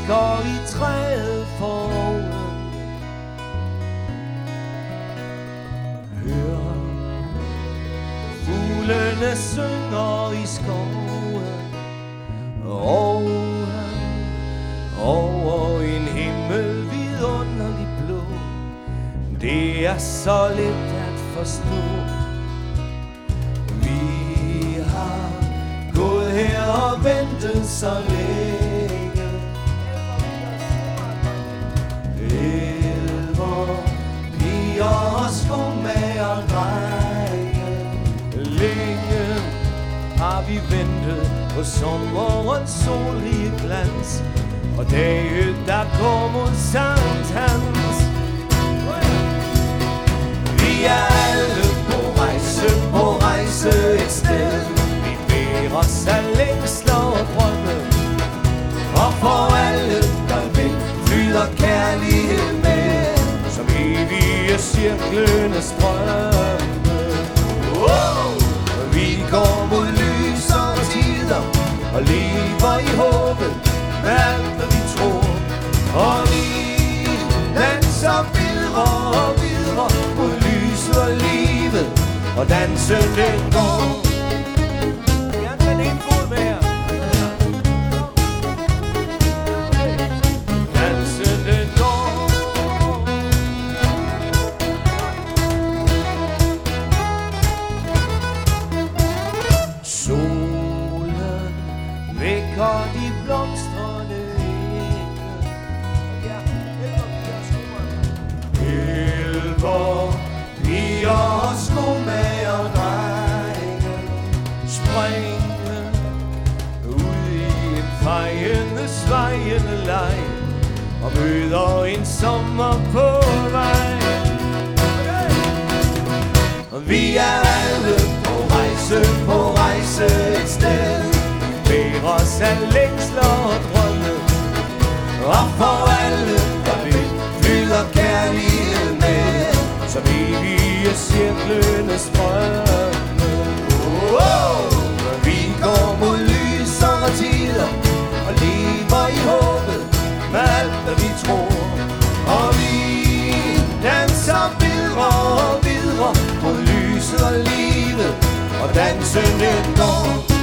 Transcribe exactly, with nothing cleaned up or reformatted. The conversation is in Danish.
visker i træet foran. Hør, fuglene synger i skoven, oven over en himmel vidunderlig blå. Det er så let at forstå. Vi har gået her og ventet så længe. Elver, piger og skomager og drenge. Længe har vi ventet på sommerens solrige glans og dage, der går mod Sankt Hans. Vi er alle på rejse, på rejse et sted. Vi bærer os af længsler og drømme, og for alle, der vil, flyder kærlighed med, som evige cirklende strømme. Wow! Vi går mod lys og tider, og lever i håbet med alt, hvad vi tror. Og vi danser videre og videre mod lyset og livet, og dansen den går. Ja, den ene fod med her. Dansen den går. Solen vækker de blomstrende enge. Ja, Elver, piger og skomager og drenge. Springe ud i en fejende, svejende leg, og møder en sommer på vej. Og vi er alle på rejse, på rejse et sted. Bærer os af længsler og drømme, og for alle, der vil, flyder kærlighed med, som evige cirklende strømme. Wow! Vi går mod lys og tider, og lever i håbet med alt, hvad vi tror. Og vi danser videre og videre mod lyset og livet, og dansen den går.